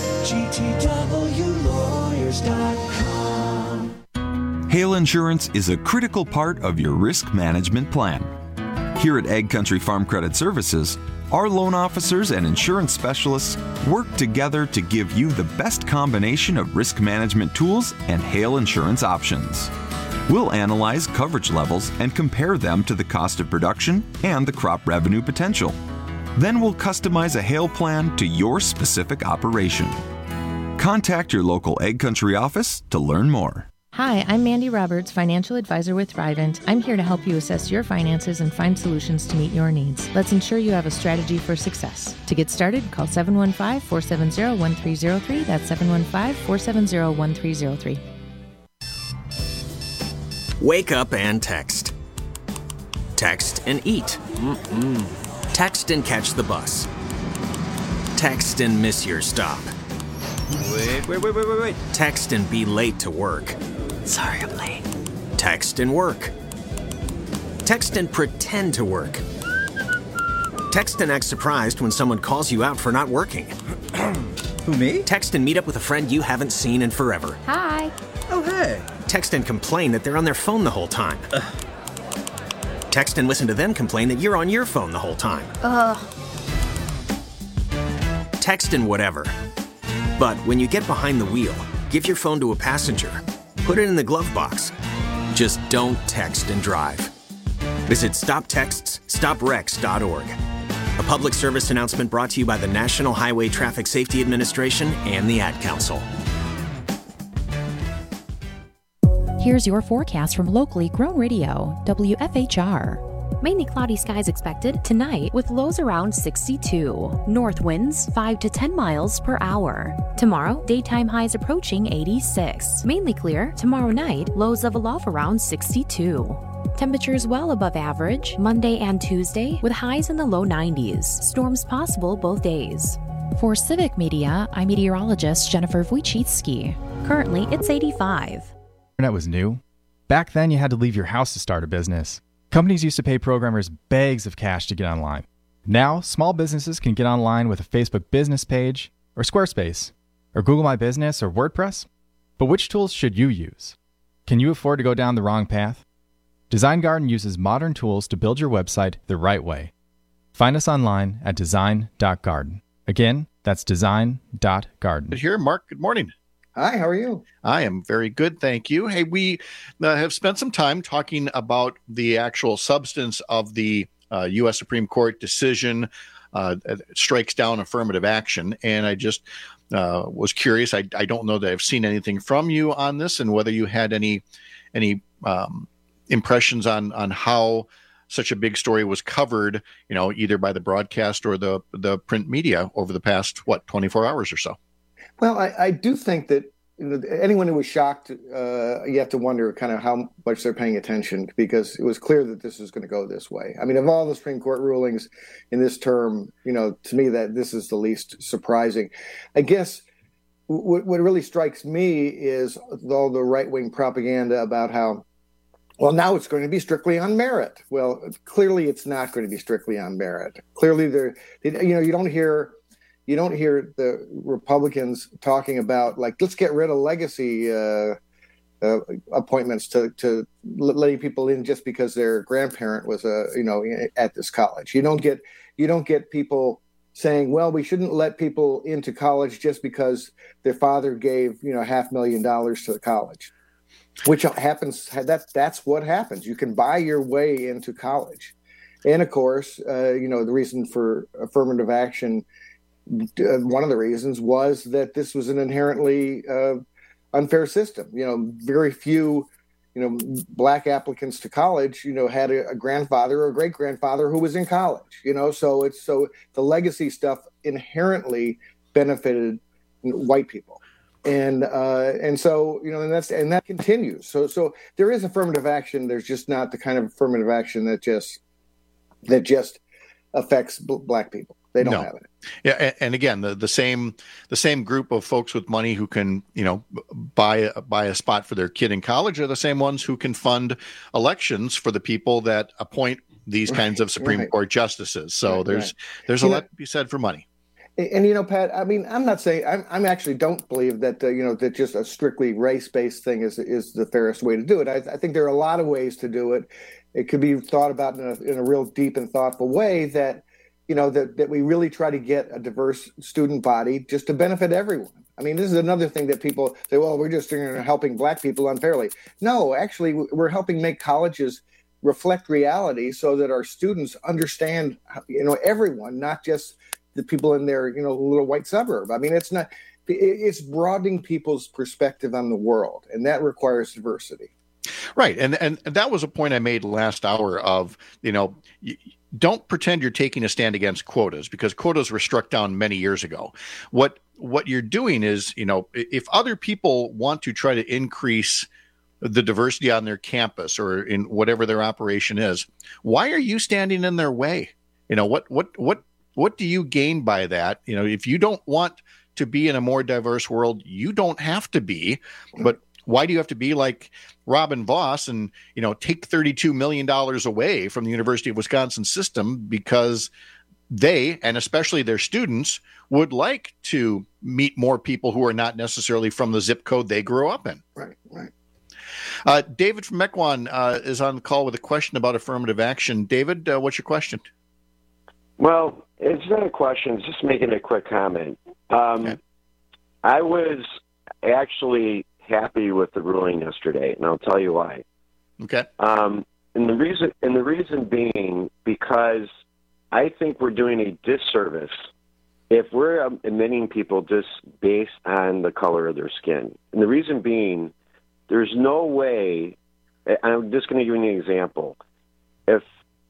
GTWlawyers.com. Hail insurance is a critical part of your risk management plan. Here at Ag Country Farm Credit Services, our loan officers and insurance specialists work together to give you the best combination of risk management tools and hail insurance options. We'll analyze coverage levels and compare them to the cost of production and the crop revenue potential. Then we'll customize a hail plan to your specific operation. Contact your local Ag Country office to learn more. Hi, I'm Mandy Roberts, financial advisor with Thrivent. I'm here to help you assess your finances and find solutions to meet your needs. Let's ensure you have a strategy for success. To get started, call 715-470-1303. That's 715-470-1303. Wake up and text. Text and eat. Text and catch the bus. Text and miss your stop. Wait. Text and be late to work. Sorry, I'm late. Text and work. Text and pretend to work. Text and act surprised when someone calls you out for not working. Who, me? Text and meet up with a friend you haven't seen in forever. Hi. Oh, hey. Text and complain that they're on their phone the whole time. Text and listen to them complain that you're on your phone the whole time. Text and whatever. But when you get behind the wheel, give your phone to a passenger. Put it in the glove box. Just don't text and drive. Visit StopTextsStopWrecks.org. A public service announcement brought to you by the National Highway Traffic Safety Administration and the Ad Council. Here's your forecast from locally grown radio, WFHR. Mainly cloudy skies expected tonight with lows around 62. North winds 5 to 10 miles per hour. Tomorrow, daytime highs approaching 86. Mainly clear. Tomorrow night, lows level off around 62. Temperatures well above average Monday and Tuesday with highs in the low 90s. Storms possible both days. For Civic Media, I'm meteorologist Jennifer Wojcicki. Currently, it's 85. Internet was new. Back then, you had to leave your house to start a business. Companies used to pay programmers bags of cash to get online. Now, small businesses can get online with a Facebook business page, or Squarespace, or Google My Business, or WordPress. But which tools should you use? Can you afford to go down the wrong path? Design Garden uses modern tools to build your website the right way. Find us online at design.garden. Again, that's design.garden. Here, Mark, good morning. Hi, how are you? I am very good, thank you. Hey, we have spent some time talking about the actual substance of the U.S. Supreme Court decision that strikes down affirmative action, and I just was curious. I don't know that I've seen anything from you on this, and whether you had any impressions on how such a big story was covered, either by the broadcast or the print media over the past 24 hours or so. Well, I do think that anyone who was shocked, you have to wonder kind of how much they're paying attention, because it was clear that this was going to go this way. I mean, of all the Supreme Court rulings in this term, to me that this is the least surprising. I guess what really strikes me is all the right-wing propaganda about how, well, now it's going to be strictly on merit. Well, clearly it's not going to be strictly on merit. Clearly, you don't hear the Republicans talking about, like, let's get rid of legacy appointments to letting people in just because their grandparent was at this college. You don't get people saying, well, we shouldn't let people into college just because their father gave $500,000 to the college, which happens. That's what happens. You can buy your way into college, and of course, the reason for affirmative action. One of the reasons was that this was an inherently unfair system. Very few, black applicants to college, had a grandfather or a great grandfather who was in college. So the legacy stuff inherently benefited white people, and so and that continues. So there is affirmative action. There's just not the kind of affirmative action that just affects black people. They don't have it. Yeah, and again, the same group of folks with money who can, buy a spot for their kid in college are the same ones who can fund elections for the people that appoint these kinds of Supreme Court justices. So there's a lot to be said for money. And Pat, I mean, I'm not saying I'm actually don't believe that that just a strictly race-based thing is the fairest way to do it. I think there are a lot of ways to do it. It could be thought about in a real deep and thoughtful way that. That we really try to get a diverse student body just to benefit everyone. I mean, this is another thing that people say, well, we're just helping black people unfairly. No, actually, we're helping make colleges reflect reality so that our students understand, everyone, not just the people in their, little white suburb. I mean, it's broadening people's perspective on the world, and that requires diversity. Right. And that was a point I made last hour of, don't pretend you're taking a stand against quotas, because quotas were struck down many years ago. What you're doing is, if other people want to try to increase the diversity on their campus or in whatever their operation is, why are you standing in their way? What do you gain by that? If you don't want to be in a more diverse world, you don't have to be, but why do you have to be like Robin Vos and, take $32 million away from the University of Wisconsin system because they, and especially their students, would like to meet more people who are not necessarily from the zip code they grew up in? Right. David from Mequon is on the call with a question about affirmative action. David, what's your question? Well, it's not a question. It's just making a quick comment. Okay. I was actually happy with the ruling yesterday, and I'll tell you why. Okay. And the reason being because I think we're doing a disservice if we're admitting people just based on the color of their skin. And the reason being, there's no way. I'm just going to give you an example. If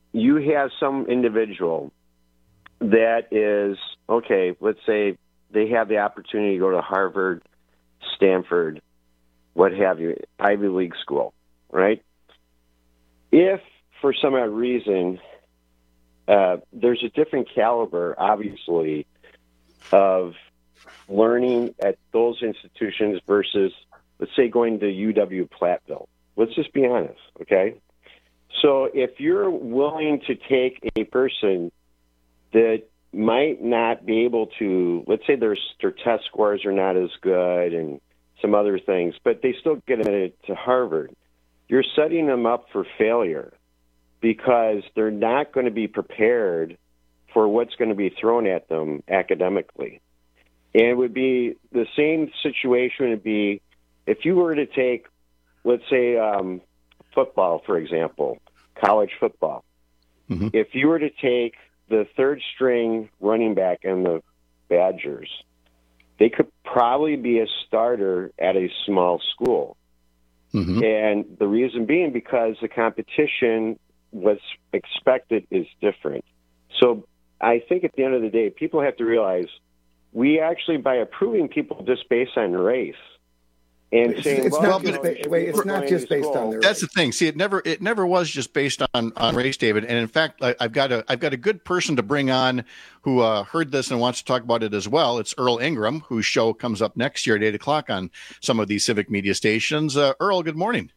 you have some individual that is, okay, let's say they have the opportunity to go to Harvard, Stanford, what have you, Ivy League school, right? If for some odd reason there's a different caliber, obviously, of learning at those institutions versus, let's say, going to UW-Platteville. Let's just be honest, okay? So if you're willing to take a person that might not be able to, let's say their test scores are not as good and some other things, but they still get admitted to Harvard, you're setting them up for failure because they're not going to be prepared for what's going to be thrown at them academically. And it would be the same situation would be if you were to take, let's say, football, for example, college football. Mm-hmm. If you were to take the third string running back in the Badgers, they could probably be a starter at a small school. Mm-hmm. And the reason being because the competition, what's expected is different. So I think at the end of the day, people have to realize we actually, by approving people just based on race, and saying, it's not just based on their race. That's the thing. See, it never was just based on race, David. And in fact, I've got a good person to bring on who heard this and wants to talk about it as well. It's Earl Ingram, whose show comes up next year at 8:00 on some of these civic media stations. Earl, good morning.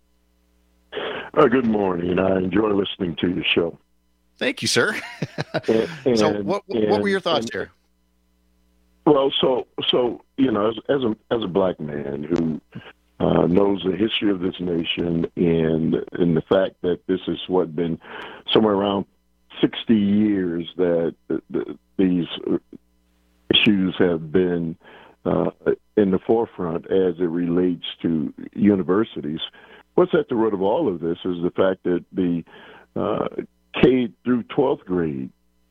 Good morning. I enjoy listening to your show. Thank you, sir. So, what were your thoughts here? Well, so as a black man who knows the history of this nation and the fact that this has been somewhere around 60 years that these issues have been in the forefront as it relates to universities. What's at the root of all of this is the fact that the K through 12th grade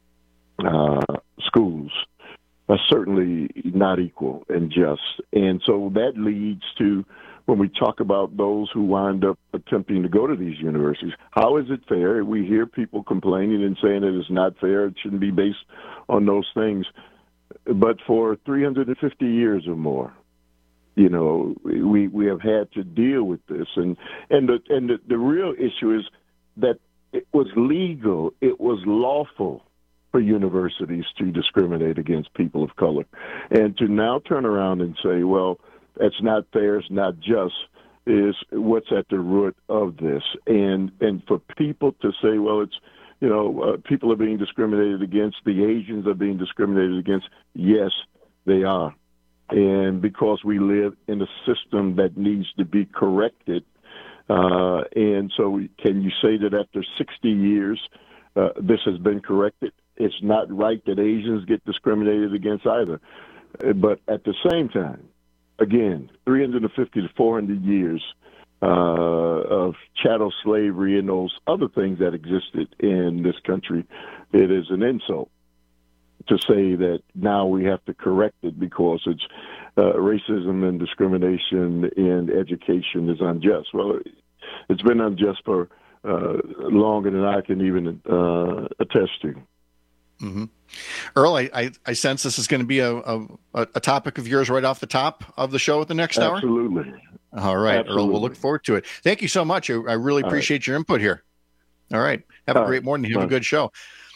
schools are certainly not equal and just. And so that leads to, when we talk about those who wind up attempting to go to these universities, how is it fair? We hear people complaining and saying that it's not fair, it shouldn't be based on those things. But for 350 years or more, we have had to deal with this. And the real issue is that it was legal, it was lawful for universities to discriminate against people of color. And to now turn around and say, well, that's not fair, it's not just, is what's at the root of this. And for people to say, well, it's, people are being discriminated against, the Asians are being discriminated against, yes, they are. And because we live in a system that needs to be corrected, and so can you say that after 60 years, this has been corrected? It's not right that Asians get discriminated against either. But at the same time, again, 350 to 400 years of chattel slavery and those other things that existed in this country, it is an insult to say that now we have to correct it because it's racism and discrimination in education is unjust. Well, it's been unjust for longer than I can even attest to. Mm-hmm. Earl, I sense this is going to be a topic of yours right off the top of the show at the next hour. Absolutely. All right, Absolutely. Earl, we'll look forward to it. Thank you so much. I really appreciate your input here. All right. Have a great morning. Have a good show.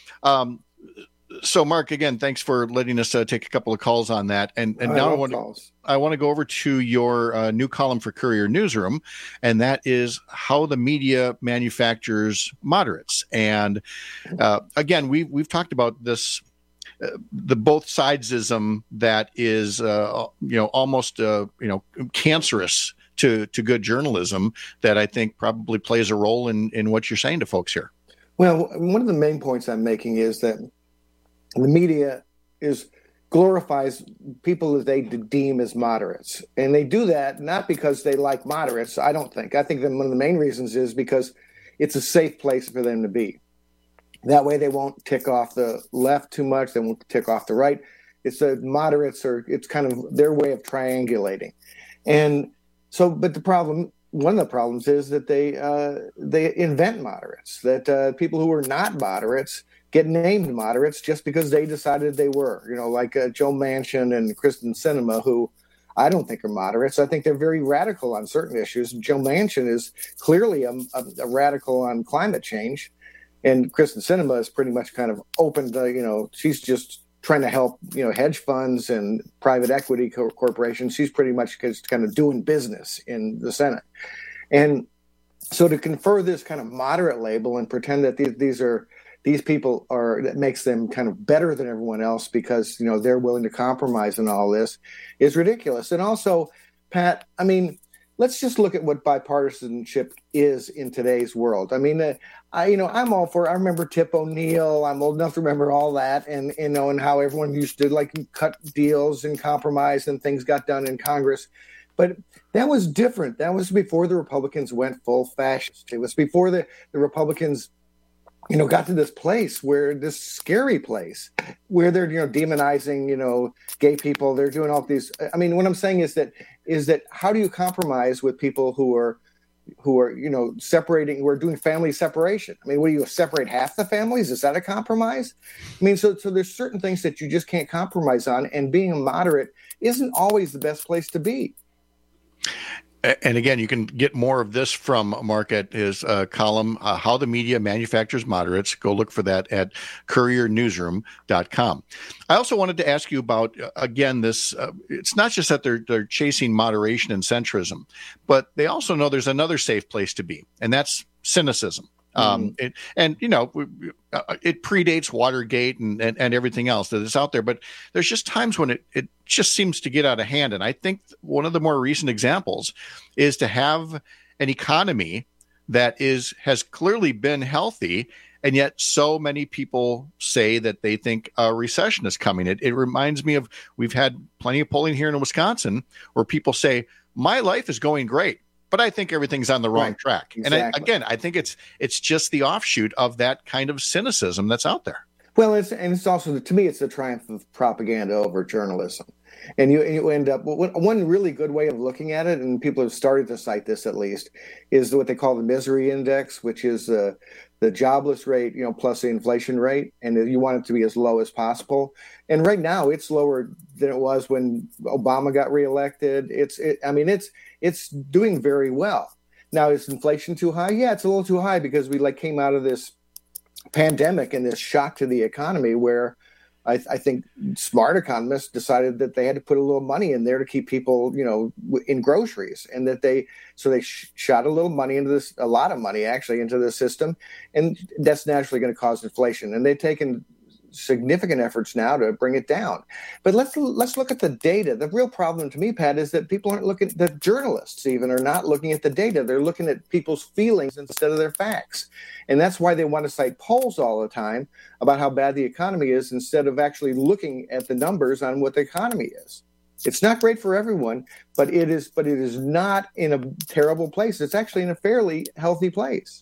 So, Mark, again, thanks for letting us take a couple of calls on that. And now I want to go over to your new column for Courier Newsroom, and that is how the media manufactures moderates. And again, we've talked about this, the both sidesism that is almost cancerous to good journalism that I think probably plays a role in what you're saying to folks here. Well, one of the main points I'm making is that the media glorifies people that they deem as moderates. And they do that not because they like moderates, I don't think. I think that one of the main reasons is because it's a safe place for them to be. That way they won't tick off the left too much, they won't tick off the right. It's moderates, or it's kind of their way of triangulating. And so, but the problem one of the problems is that they invent moderates, that people who are not moderates get named moderates just because they decided they were, like Joe Manchin and Kristen Sinema, who I don't think are moderates. I think they're very radical on certain issues. Joe Manchin is clearly a radical on climate change, and Kristen Sinema is pretty much kind of open to, she's just trying to help, hedge funds and private equity corporations. She's pretty much just kind of doing business in the Senate. And so to confer this kind of moderate label and pretend that these people that makes them kind of better than everyone else because, they're willing to compromise in all this is ridiculous. And also, Pat, I mean, let's just look at what bipartisanship is in today's world. I mean, I'm all for. I remember Tip O'Neill. I'm old enough to remember all that, and and how everyone used to cut deals and compromise, and things got done in Congress. But that was different. That was before the Republicans went full fascist. It was before the Republicans, got to this place this scary place where they're, demonizing, gay people. They're doing all these. I mean, what I'm saying is that how do you compromise with people who are separating, who are doing family separation? I mean, what do you separate half the families? Is that a compromise? I mean, so there's certain things that you just can't compromise on, and being a moderate isn't always the best place to be. And again, you can get more of this from Mark at his column, How the Media Manufactures Moderates. Go look for that at couriernewsroom.com. I also wanted to ask you about, again, this, it's not just that they're chasing moderation and centrism, but they also know there's another safe place to be, and that's cynicism. It predates Watergate and everything else that is out there, but there's just times when it just seems to get out of hand. And I think one of the more recent examples is to have an economy that has clearly been healthy, and yet so many people say that they think a recession is coming. It reminds me of, we've had plenty of polling here in Wisconsin where people say, my life is going great, but I think everything's on the wrong track. Exactly. And I think it's just the offshoot of that kind of cynicism that's out there. Well, it's also, to me, it's the triumph of propaganda over journalism. And you end up, one really good way of looking at it, and people have started to cite this at least, is what they call the misery index, which is the jobless rate, plus the inflation rate, and you want it to be as low as possible. And right now, it's lower than it was when Obama got reelected. It's doing very well. Now, is inflation too high? Yeah, it's a little too high because we came out of this pandemic and this shock to the economy where I think smart economists decided that they had to put a little money in there to keep people, in groceries, and that they shot a little money into this, a lot of money actually into the system, and that's naturally going to cause inflation. And they've taken significant efforts now to bring it down. But let's look at the data. The real problem to me, Pat, is that people aren't looking. The journalists even are not looking at the data. They're looking at people's feelings instead of their facts. And that's why they want to cite polls all the time about how bad the economy is instead of actually looking at the numbers on what the economy is. It's not great for everyone, but it is not in a terrible place. It's actually in a fairly healthy place.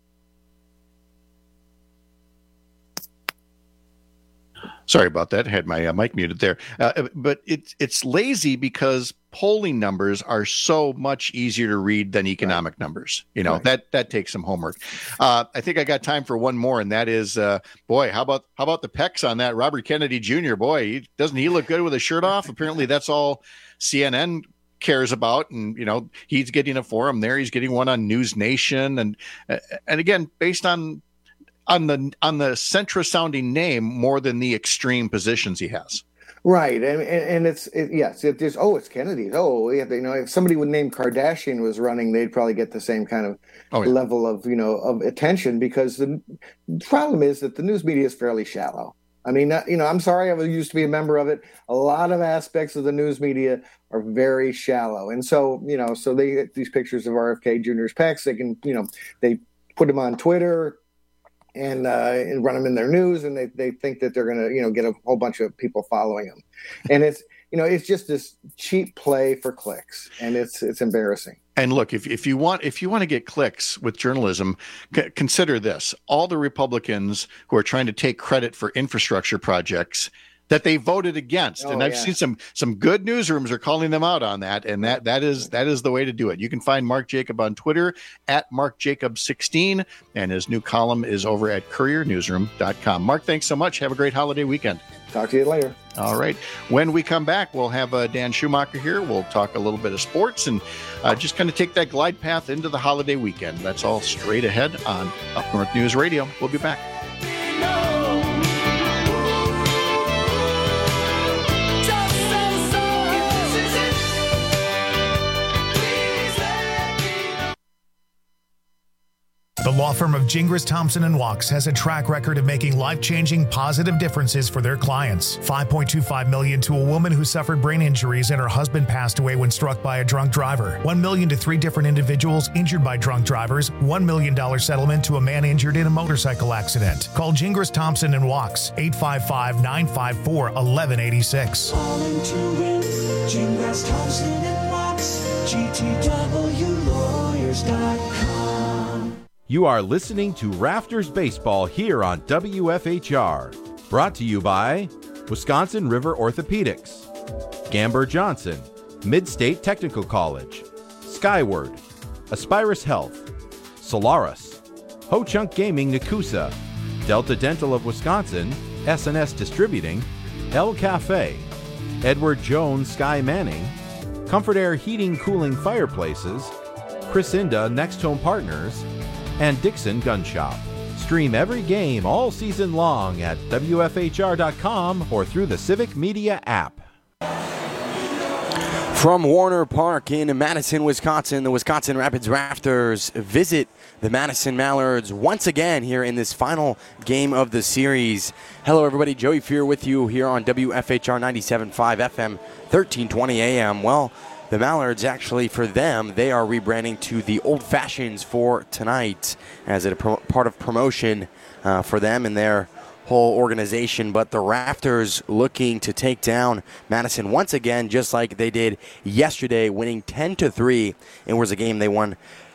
Sorry about that. I had my mic muted there. But it's lazy because polling numbers are so much easier to read than economic numbers. That takes some homework. I think I got time for one more, and that is, how about the pecs on that Robert Kennedy Jr.? Boy, doesn't he look good with his shirt off? Apparently, that's all CNN cares about, and he's getting a forum there. He's getting one on News Nation, and again, based on the centrist sounding name more than the extreme positions he has. Right. And it's Kennedy. If somebody would name Kardashian was running, they'd probably get the same kind of level of, of attention, because the problem is that the news media is fairly shallow. I mean, I'm sorry, I used to be a member of it. A lot of aspects of the news media are very shallow. And so, so they get these pictures of RFK Jr.'s pecs. They can, they put them on Twitter and run them in their news, and they think that they're going to, get a whole bunch of people following them. And it's, it's just this cheap play for clicks, and it's embarrassing. And look, if you want to get clicks with journalism, consider this: all the Republicans who are trying to take credit for infrastructure projects, that they voted against. And I've yeah. seen some good newsrooms are calling them out on that. And that is the way to do it. You can find Mark Jacob on Twitter at MarkJacob16. And his new column is over at CourierNewsroom.com. Mark, thanks so much. Have a great holiday weekend. Talk to you later. All right. When we come back, we'll have Dan Schumacher here. We'll talk a little bit of sports and just kind of take that glide path into the holiday weekend. That's all straight ahead on Up North News Radio. We'll be back. The law firm of Gingras, Thompson & Walks has a track record of making life-changing positive differences for their clients. $5.25 million to a woman who suffered brain injuries and her husband passed away when struck by a drunk driver. $1 million to 3 different individuals injured by drunk drivers. $1 million settlement to a man injured in a motorcycle accident. Call Gingras, Thompson & Walks, 855-954-1186. Calling to win, Gingras, Thompson & Walks, GTWlawyers.com. You are listening to Rafters Baseball here on WFHR. Brought to you by Wisconsin River Orthopedics, Gamber Johnson, Mid-State Technical College, Skyward, Aspirus Health, Solaris, Ho Chunk Gaming Nakusa, Delta Dental of Wisconsin, S&S Distributing, El Cafe, Edward Jones Sky Manning, Comfort Air Heating Cooling Fireplaces, Chrisinda Next Home Partners, and Dixon Gun Shop. Stream every game all season long at WFHR.com or through the Civic Media app. From Warner Park in Madison, Wisconsin, the Wisconsin Rapids Rafters visit the Madison Mallards once again here in this final game of the series. Hello, everybody. Joey Fear with you here on WFHR 97.5 FM, 1320 AM. Well, the Mallards, actually, for them, they are rebranding to the Old Fashions for tonight as a part of promotion for them and their whole organization. But the Rafters looking to take down Madison once again, just like they did yesterday, winning 10-3. It was a game they won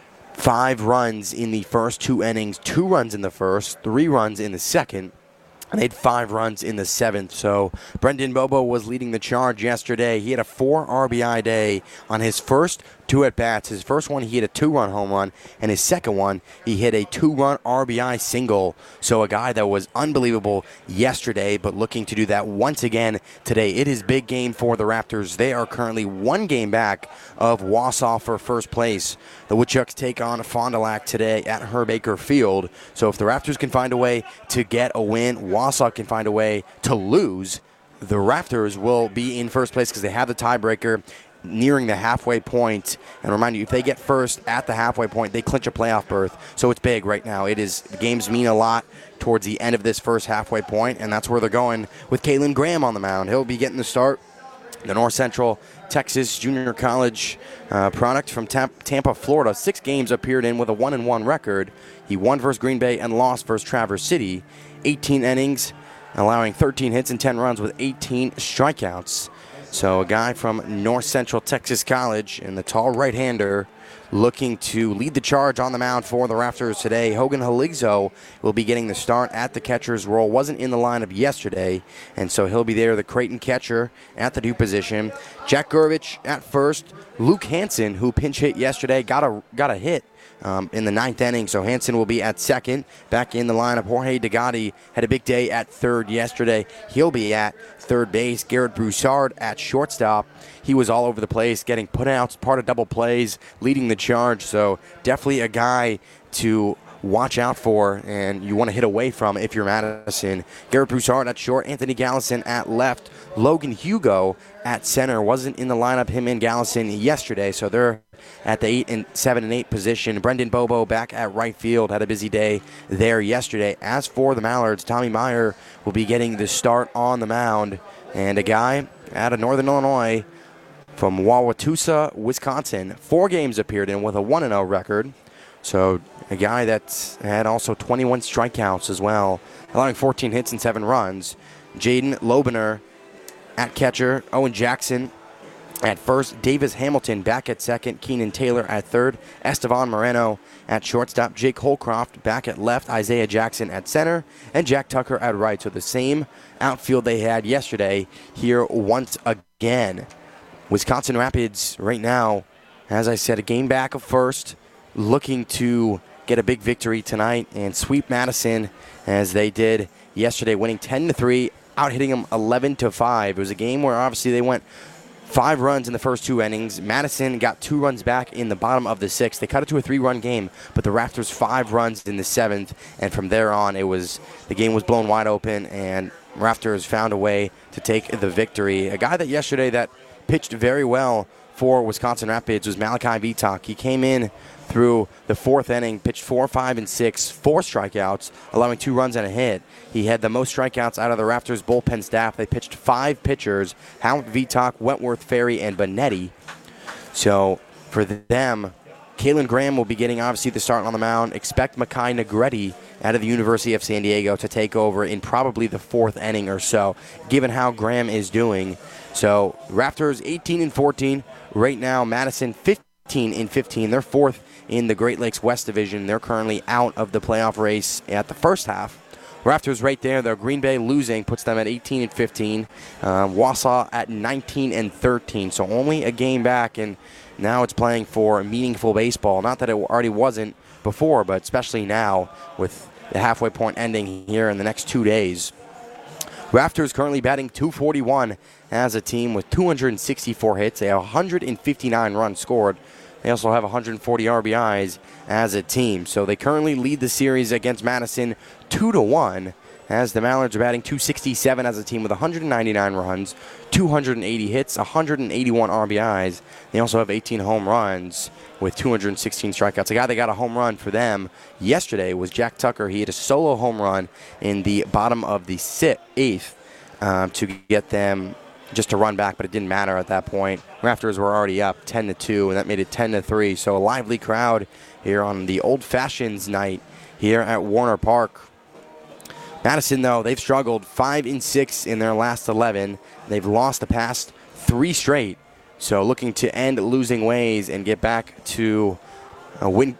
5 runs in the first 2 innings, 2 runs in the first, 3 runs in the second. And they had 5 runs in the 7th. So Brendan Bobo was leading the charge yesterday. He had a 4 RBI day on his first 2 at-bats. His first one, he hit a 2-run home run. And his second one, he hit a 2-run RBI single. So a guy that was unbelievable yesterday, but looking to do that once again today. It is big game for the Raptors. They are currently 1 game back of Wausau for first place. The Woodchucks take on Fond du Lac today at Herb Baker Field. So if the Raptors can find a way to get a win, Wausau can find a way to lose, the Raptors will be in first place because they have the tiebreaker nearing the halfway point. And remind you, if they get first at the halfway point, they clinch a playoff berth. So it's big right now. The games mean a lot towards the end of this first halfway point, and that's where they're going with Kalen Graham on the mound. He'll be getting the start. The North Central Texas Junior College product from Tampa, Florida. 6 games appeared in with a 1-1 record. He won versus Green Bay and lost versus Traverse City. 18 innings, allowing 13 hits and 10 runs with 18 strikeouts. So a guy from North Central Texas College and the tall right-hander looking to lead the charge on the mound for the Raptors today. Hogan Haligzo will be getting the start at the catcher's role. Wasn't in the lineup yesterday, and so he'll be there, the Creighton catcher at the 2 position. Jack Gurvich at first. Luke Hansen, who pinch hit yesterday, got a hit in the 9th inning, so Hansen will be at second. Back in the lineup, Jorge DeGatti had a big day at third yesterday. He'll be at third base. Garrett Broussard at shortstop. He was all over the place, getting put out, part of double plays, leading the charge. So definitely a guy to watch out for, and you want to hit away from if you're Madison. Garrett Broussard at short, Anthony Gallison at left, Logan Hugo at center. Wasn't in the lineup, him and Gallison yesterday, so they're at the 7 and 8 position. Brendan Bobo back at right field, had a busy day there yesterday. As for the Mallards, Tommy Meyer will be getting the start on the mound, and a guy out of Northern Illinois from Wauwatosa, Wisconsin. 4 games appeared in with a 1-0 record. So a guy that had also 21 strikeouts as well, allowing 14 hits and 7 runs. Jaden Lobener at catcher. Owen Jackson at first, Davis Hamilton back at second, Keenan Taylor at third, Estevan Moreno at shortstop, Jake Holcroft back at left, Isaiah Jackson at center, and Jack Tucker at right. So the same outfield they had yesterday here once again. Wisconsin Rapids right now, as I said, a game back of first, looking to get a big victory tonight and sweep Madison as they did yesterday, winning 10-3, out-hitting them 11-5. It was a game where obviously they went 5 runs in the first 2 innings. Madison got 2 runs back in the bottom of the 6th. They cut it to a 3-run game, but the Raptors 5 runs in the 7th, and from there on, the game was blown wide open, and Raptors found a way to take the victory. A guy that yesterday that pitched very well for Wisconsin Rapids was Malachi Vitak. He came in through the 4th inning, pitched 4, 5, and 6, 4 strikeouts, allowing 2 runs and a hit. He had the most strikeouts out of the Raptors bullpen staff. They pitched 5 pitchers: Howard, Vitak, Wentworth, Ferry, and Benetti. So for them, Kalen Graham will be getting obviously the start on the mound. Expect Makai Negretti out of the University of San Diego to take over in probably the 4th inning or so, given how Graham is doing. So Raptors 18-14 right now. Madison 15-15. They're 4th in the Great Lakes West Division. They're currently out of the playoff race at the first half. Raptors right there. Their Green Bay losing puts them at 18-15. Wausau at 19-13. So only a game back, and now it's playing for meaningful baseball. Not that it already wasn't before, but especially now with the halfway point ending here in the next 2 days. Raptors currently batting .241 as a team with 264 hits. They have 159 runs scored. They also have 140 RBIs as a team. So they currently lead the series against Madison 2-1, as the Mallards are batting .267 as a team with 199 runs, 280 hits, 181 RBIs. They also have 18 home runs with 216 strikeouts. A guy that got a home run for them yesterday was Jack Tucker. He hit a solo home run in the bottom of the 8th to get them just to run back, but it didn't matter at that point. Raptors were already up 10-2, and that made it 10-3. So a lively crowd here on the Old Fashions night here at Warner Park. Madison, though, they've struggled 5-6 in their last 11. They've lost the past 3 straight. So looking to end losing ways and get back to a win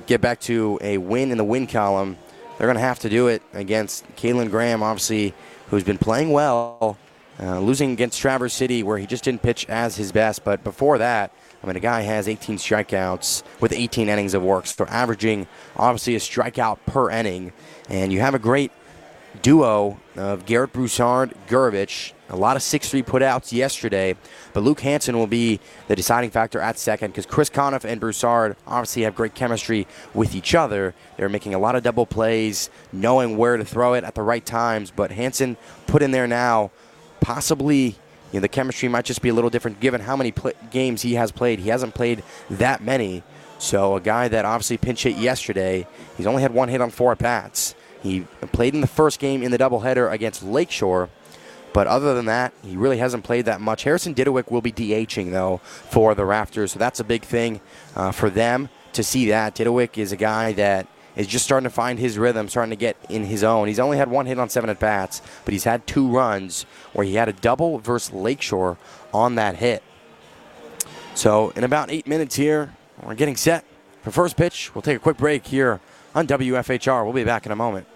in the win column. They're going to have to do it against Kalen Graham, obviously, who's been playing well, losing against Traverse City, where he just didn't pitch as his best. But before that, a guy has 18 strikeouts with 18 innings of work. So averaging, obviously, a strikeout per inning. And you have a great duo of Garrett Broussard, Gurevich. A lot of 6-3 putouts yesterday, but Luke Hansen will be the deciding factor at second because Chris Conniff and Broussard obviously have great chemistry with each other. They're making a lot of double plays, knowing where to throw it at the right times, but Hansen put in there now, possibly the chemistry might just be a little different given how many games he has played. He hasn't played that many, so a guy that obviously pinch hit yesterday, he's only had 1 hit on 4 at-bats. He played in the first game in the doubleheader against Lakeshore, but other than that, he really hasn't played that much. Harrison Didewick will be DHing, though, for the Raptors, so that's a big thing for them to see that. Didewick is a guy that is just starting to find his rhythm, starting to get in his own. He's only had 1 hit on 7 at-bats, but he's had 2 runs where he had a double versus Lakeshore on that hit. So in about 8 minutes here, we're getting set for first pitch. We'll take a quick break here on WFHR. We'll be back in a moment.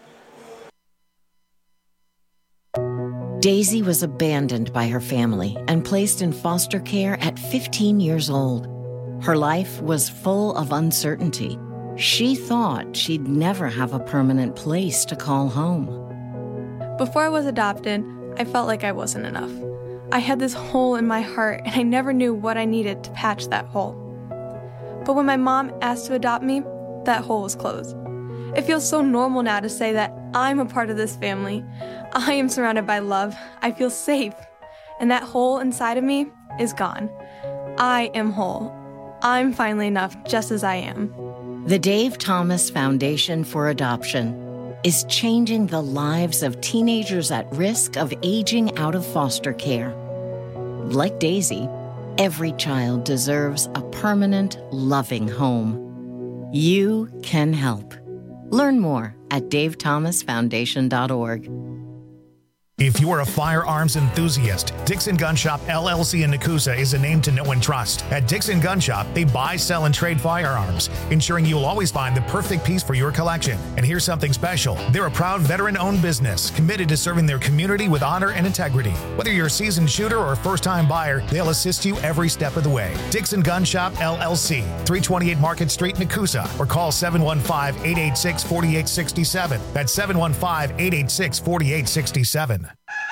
Daisy was abandoned by her family and placed in foster care at 15 years old. Her life was full of uncertainty. She thought she'd never have a permanent place to call home. Before I was adopted, I felt like I wasn't enough. I had this hole in my heart, and I never knew what I needed to patch that hole. But when my mom asked to adopt me, that hole was closed. It feels so normal now to say that I'm a part of this family. I am surrounded by love. I feel safe. And that hole inside of me is gone. I am whole. I'm finally enough just as I am. The Dave Thomas Foundation for Adoption is changing the lives of teenagers at risk of aging out of foster care. Like Daisy, every child deserves a permanent, loving home. You can help. Learn more at davethomasfoundation.org. If you are a firearms enthusiast, Dixon Gun Shop LLC in Nakusa is a name to know and trust. At Dixon Gun Shop, they buy, sell, and trade firearms, ensuring you will always find the perfect piece for your collection. And here's something special. They're a proud veteran-owned business committed to serving their community with honor and integrity. Whether you're a seasoned shooter or a first-time buyer, they'll assist you every step of the way. Dixon Gun Shop LLC, 328 Market Street, Nakusa, or call 715-886-4867. That's 715-886-4867.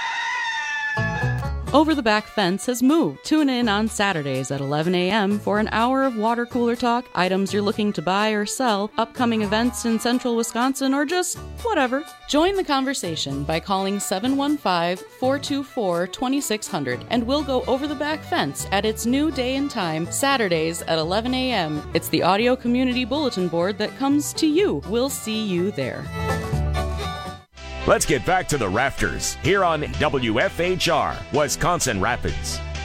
Over the Back Fence has moved. Tune in on Saturdays at 11 a.m. for an hour of water cooler talk, items you're looking to buy or sell, upcoming events in central Wisconsin, or just whatever. Join the conversation by calling 715-424-2600, and we'll go over the back fence at its new day and time, Saturdays at 11 a.m. It's the audio community bulletin board that comes to you. We'll see you there. Let's get back to the Rafters here on WFHR, Wisconsin Rapids.